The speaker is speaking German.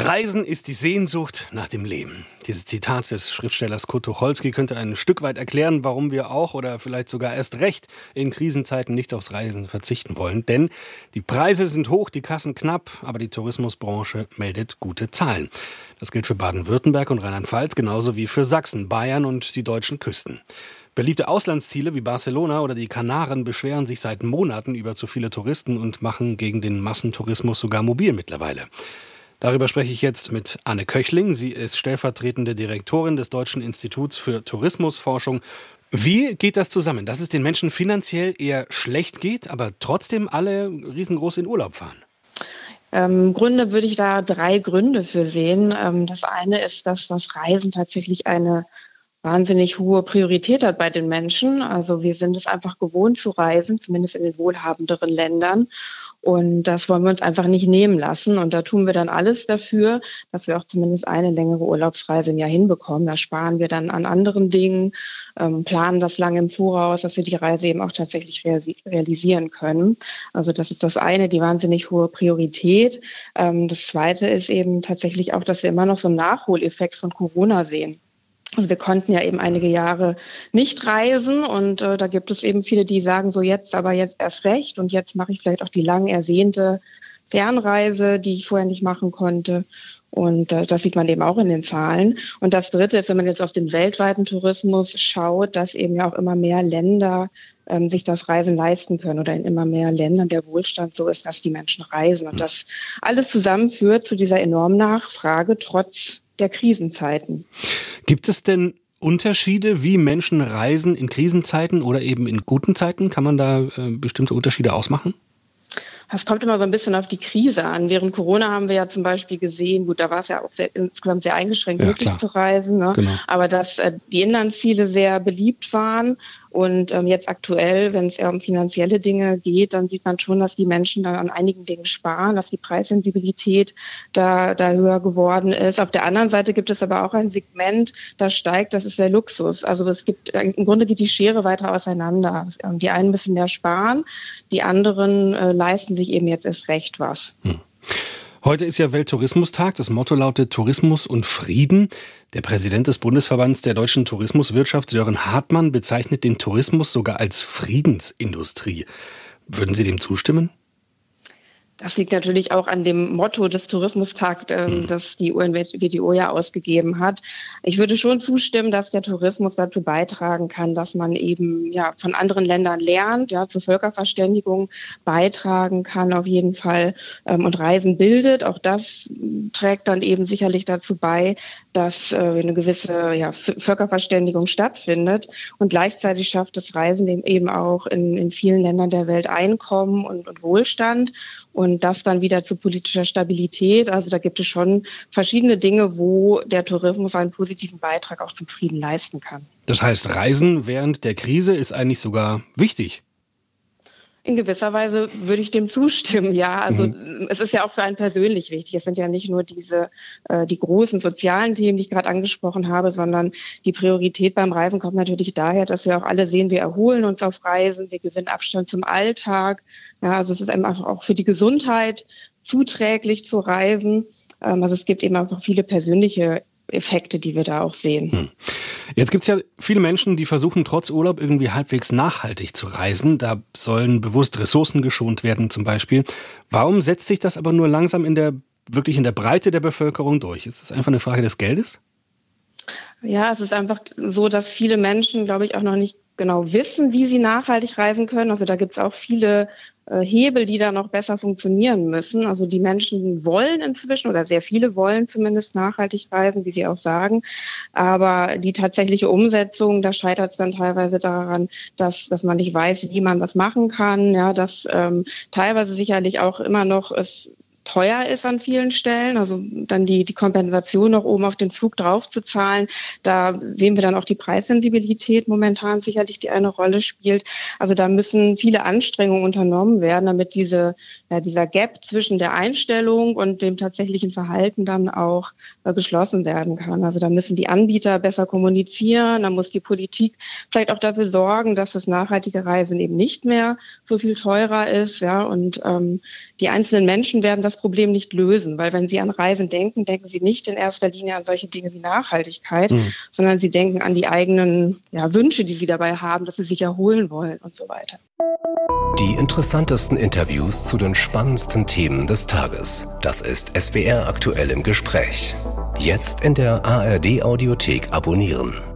Reisen ist die Sehnsucht nach dem Leben. Dieses Zitat des Schriftstellers Kurt Tucholsky könnte ein Stück weit erklären, warum wir auch oder vielleicht sogar erst recht in Krisenzeiten nicht aufs Reisen verzichten wollen. Denn die Preise sind hoch, die Kassen knapp, aber die Tourismusbranche meldet gute Zahlen. Das gilt für Baden-Württemberg und Rheinland-Pfalz genauso wie für Sachsen, Bayern und die deutschen Küsten. Beliebte Auslandsziele wie Barcelona oder die Kanaren beschweren sich seit Monaten über zu viele Touristen und machen gegen den Massentourismus sogar mobil mittlerweile. Darüber spreche ich jetzt mit Anne Köchling. Sie ist stellvertretende Direktorin des Deutschen Instituts für Tourismusforschung. Wie geht das zusammen, dass es den Menschen finanziell eher schlecht geht, aber trotzdem alle riesengroß in Urlaub fahren? Im Grunde würde ich da 3 Gründe für sehen. Das eine ist, dass das Reisen tatsächlich eine wahnsinnig hohe Priorität hat bei den Menschen. Also wir sind es einfach gewohnt zu reisen, zumindest in den wohlhabenderen Ländern. Und das wollen wir uns einfach nicht nehmen lassen. Und da tun wir dann alles dafür, dass wir auch zumindest eine längere Urlaubsreise im Jahr hinbekommen. Da sparen wir dann an anderen Dingen, planen das lange im Voraus, dass wir die Reise eben auch tatsächlich realisieren können. Also das ist das eine, die wahnsinnig hohe Priorität. Das zweite ist eben tatsächlich auch, dass wir immer noch so einen Nachholeffekt von Corona sehen. Und wir konnten ja eben einige Jahre nicht reisen und da gibt es eben viele, die sagen so jetzt erst recht und jetzt mache ich vielleicht auch die lang ersehnte Fernreise, die ich vorher nicht machen konnte. Und das sieht man eben auch in den Zahlen. Und das Dritte ist, wenn man jetzt auf den weltweiten Tourismus schaut, dass eben ja auch immer mehr Länder sich das Reisen leisten können oder in immer mehr Ländern der Wohlstand so ist, dass die Menschen reisen. Und das alles zusammenführt zu dieser enormen Nachfrage trotz der Krisenzeiten. Gibt es denn Unterschiede, wie Menschen reisen in Krisenzeiten oder eben in guten Zeiten? Kann man da bestimmte Unterschiede ausmachen? Das kommt immer so ein bisschen auf die Krise an. Während Corona haben wir ja zum Beispiel gesehen, gut, da war es ja auch insgesamt sehr eingeschränkt möglich zu reisen, ne? Genau. Aber dass die Inlandsziele sehr beliebt waren und jetzt aktuell, wenn es eher um finanzielle Dinge geht, dann sieht man schon, dass die Menschen dann an einigen Dingen sparen, dass die Preissensibilität da höher geworden ist. Auf der anderen Seite gibt es aber auch ein Segment, das steigt, das ist der Luxus. Also im Grunde geht die Schere weiter auseinander. Die einen müssen mehr sparen, die anderen leisten sich eben jetzt erst recht was. Heute ist ja Welttourismustag. Das Motto lautet Tourismus und Frieden. Der Präsident des Bundesverbands der deutschen Tourismuswirtschaft, Sören Hartmann, bezeichnet den Tourismus sogar als Friedensindustrie. Würden Sie dem zustimmen? Das liegt natürlich auch an dem Motto des Tourismustags, das die UNWTO ja ausgegeben hat. Ich würde schon zustimmen, dass der Tourismus dazu beitragen kann, dass man eben von anderen Ländern lernt, zur Völkerverständigung beitragen kann auf jeden Fall und Reisen bildet. Auch das trägt dann eben sicherlich dazu bei, dass eine gewisse Völkerverständigung stattfindet. Und gleichzeitig schafft das Reisen eben auch in vielen Ländern der Welt Einkommen und Wohlstand. Und das dann wieder zu politischer Stabilität. Also da gibt es schon verschiedene Dinge, wo der Tourismus einen positiven Beitrag auch zum Frieden leisten kann. Das heißt, Reisen während der Krise ist eigentlich sogar wichtig. In gewisser Weise würde ich dem zustimmen, ja. Also es ist ja auch für einen persönlich wichtig. Es sind ja nicht nur die großen sozialen Themen, die ich gerade angesprochen habe, sondern die Priorität beim Reisen kommt natürlich daher, dass wir auch alle sehen, wir erholen uns auf Reisen, wir gewinnen Abstand zum Alltag. Ja, also es ist einfach auch für die Gesundheit zuträglich zu reisen. Also es gibt eben einfach viele persönliche Effekte, die wir da auch sehen. Jetzt gibt es ja viele Menschen, die versuchen, trotz Urlaub irgendwie halbwegs nachhaltig zu reisen. Da sollen bewusst Ressourcen geschont werden zum Beispiel. Warum setzt sich das aber nur langsam wirklich in der Breite der Bevölkerung durch? Ist es einfach eine Frage des Geldes? Ja, es ist einfach so, dass viele Menschen, glaube ich, auch noch nicht genau wissen, wie sie nachhaltig reisen können. Also da gibt es auch viele Hebel, die da noch besser funktionieren müssen. Also die Menschen wollen inzwischen oder sehr viele wollen zumindest nachhaltig reisen, wie Sie auch sagen. Aber die tatsächliche Umsetzung, da scheitert es dann teilweise daran, dass man nicht weiß, wie man das machen kann. Ja, dass teilweise sicherlich auch immer noch es teuer ist an vielen Stellen, also dann die Kompensation noch oben auf den Flug drauf zu zahlen. Da sehen wir dann auch die Preissensibilität momentan sicherlich, die eine Rolle spielt. Also da müssen viele Anstrengungen unternommen werden, damit dieser Gap zwischen der Einstellung und dem tatsächlichen Verhalten dann auch geschlossen werden kann. Also da müssen die Anbieter besser kommunizieren, da muss die Politik vielleicht auch dafür sorgen, dass das nachhaltige Reisen eben nicht mehr so viel teurer ist, ja, und die einzelnen Menschen werden das das Problem nicht lösen, weil wenn Sie an Reisen denken, denken Sie nicht in erster Linie an solche Dinge wie Nachhaltigkeit, sondern Sie denken an die eigenen Wünsche, die Sie dabei haben, dass Sie sich erholen wollen und so weiter. Die interessantesten Interviews zu den spannendsten Themen des Tages. Das ist SWR aktuell im Gespräch. Jetzt in der ARD Audiothek abonnieren.